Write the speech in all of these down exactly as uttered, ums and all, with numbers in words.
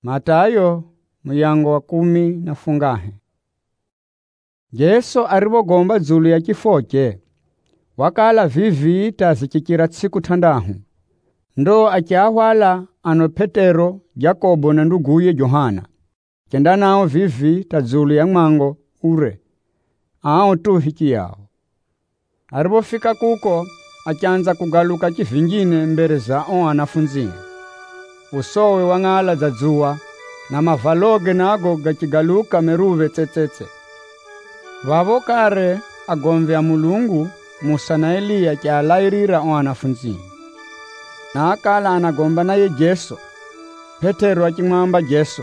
Matayo muyango wa kumi na fungahe. Yesu aribogomba dzulu ya kifoche. Wakala vivi tazikikira tsiku tandahu. Ndo akiahwala ano Petero, Jakobo na nduguye Johana. Kenda nao vivi tadzulu ya mwango ure. Ao tu hiki yao. Aribofika kuko, akianza kugaluka kivingine mbere za o anafunzi. Usowe wangala za dzua na mavaloge nago gachigaluka meruve tsetetse. Vavo kare agomve ya Mulungu Musa na Eliya kia lairira o anafunzi. Na akala anagomba naye Yesu. Petero akimwamba Yesu,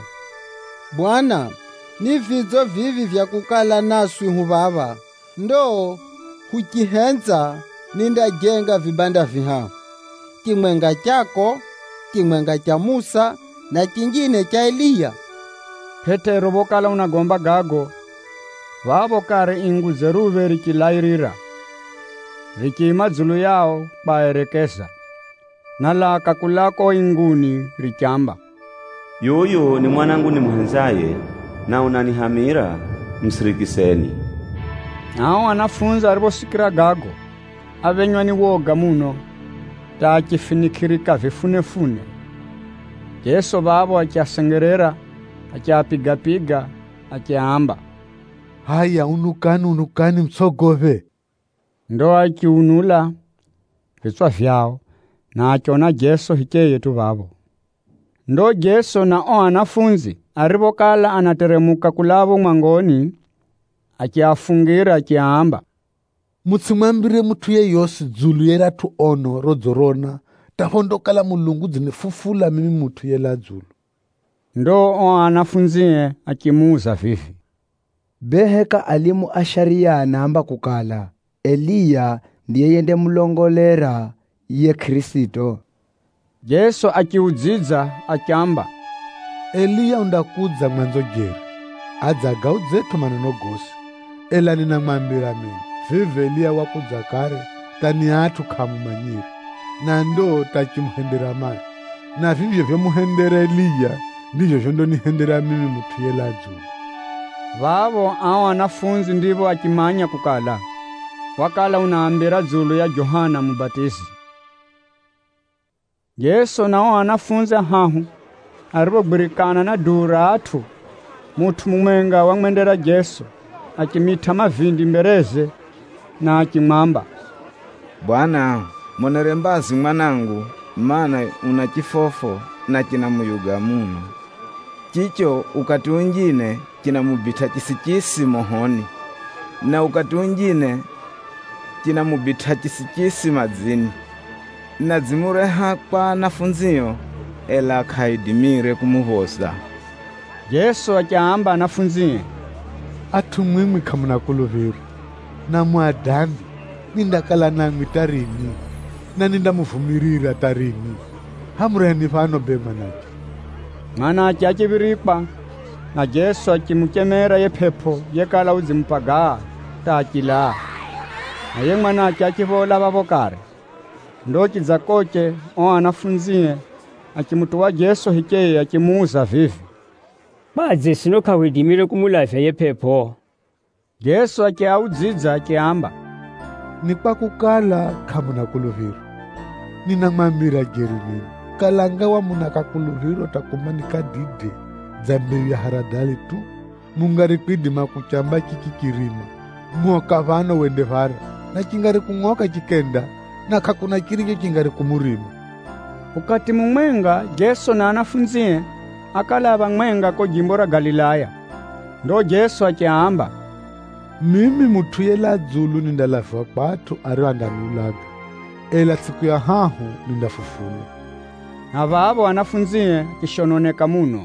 Bwana, ni vidzo vivi vya kukala naswi huvava. Ndo hukihenza ninda jenga vibanda viha. Kimwenga chako, kimwenga cha Musa na kingine cha Eliya. Petero bokala unagomba gago. Vavo kare ingu zeruve rikilairira. Rikima dzulu yao baerekesa. Nala kakulako inguni rikiamba, Yuyu ni mwanangu ni muhenzaye, na unanihamira msirikiseni. Nao anafunza aribosikira gago. Avenywa ni woga muno. Takifinikirika vifunefune. Yesu babo akiasengerera, akiapiga-piga, akiamba, Haya unukani unukani msogove. Ndo akiunula vitswa vyao na achona Yesu hikeye tu babo. Ndo Yesu na o anafunzi aribokala anateremuka kulabo mwangoni, akiafungira akiamba, Mutsimwambire mutu ye yose dzulu yera tu ono rodzorona. Tahondokala Mulungu zinefufula mimi mutu yela dzulu. Ndo o anafunzie akimuza vivi. Beheka alimu asharia namba kukala Eliya ndiye yende mulongolera ye Kristo. Yesu akiudziza akiamba, Eliya undakudza mwanzo geri. Adzaga udzetu maneno gosi. Ela nina mwambira mimi. Vive Eliya wakudza kare. Tani atu kamumanyiri. Na ndo tachimuhendera mai. Na vivyo vyo muhendera Eliya. Ndivyo vyo ndo nihendera mimi mutu yela dzulu. Vavo ao anafunzi ndivo akimanya kukala. Wakala unaambira dzulu ya Johana mubatizi. Yesu nao anafunzi hahu aribogbirikana na dura atu. Mutu mumwenga wangwendera Yesu akimita mavindi mbereze na akimwamba, Bwana, monerembazi mwanangu, mana una kifofo na kina muyuga muno. Chicho ukati ungine kina mubita chisikisi mohoni, na ukati ungine kina mubita chisikisi mazini. Na zimureha kwa nafunziyo, ela kaidimire kumuhosa. Yesu akiamba anafunzie, Atu mwimwi kamuna kuluviru. Na muadambi. Nindakala nangwi tarini. Na ninda mufumirira tarini. Hamureni fano bema naki. Mwana akiachibirikwa. Na Yesu akimukemera ye pepo yekala uzimpaga takila. Na ye mwana akiachivola babokare. Ndo kizakoche o anafunzie akimutuwa Yesu hikeye akimuuza vivi. Badze sino kawidimire kumulavya ye pepo. Yesu akiaudziza akiamba, Ni kwa kukala kamuna kuluviru. Nina mwambira geri nini. Kalanga wa munaka kuluviru takumani kadide. Zambeyu ya haradali tu. Mungari kwidima kuchamba kikikirima. Mwoka vano wende vara. Na chingari kungoka chikenda. Na kakuna kirinjo chingari kumurima. Ukati mumwenga Yesu na anafunzie akalaba mwenga ko jimbo ra Galilaya. Ndo Yesu akiamba, Mimi mutu yela dzulu nindalafiwa kwatu ari andanulaga. Ela siku ya hahu nindafufula. Na vavo anafunzie kishononeka muno.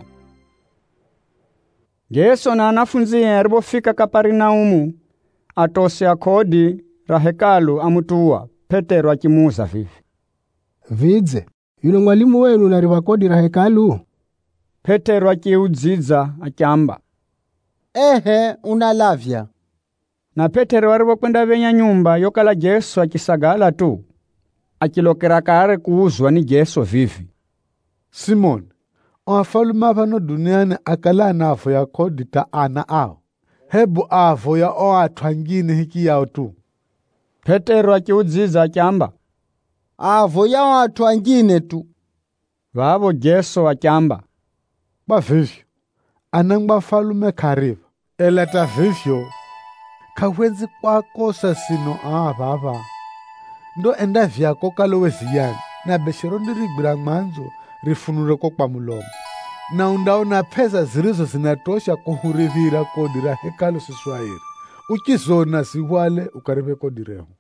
Yesu na anafunzie aribofika Kapernaumu, atose akodi ra hekalu amutuwa. Petero akimuuza vivi, Vidze, yule mwalimu wenu nariva kodi ra hekalu? Petero akiudziza akiamba, Ehe, unalavya. Na Petero aribokwenda venya nyumba yokala Yesu akisagala tu. Akilokera kare kuuzwa ni Yesu vivi. Simon, oafalume vano duniani akala anavo ya kodi ta ana ao, hebu avo ya oathu angine hiki yao tu. Petero akiudziza akyamba, avo ya watu angine tu. vavo Jesu akyamba, Kwa vivyo, anangba falume kariva, eleta vivyo, kawenzi kwako sasino avava. Ndo enda vyako kalowe ziyani, na beshero ndirigbira mwanzo rifunureko kwa mulomo. Na undaona pesa zilizo zinatosha kuhurivira kodi la hekalu siswahili. Ukizona siwale ukaribe kodi reho.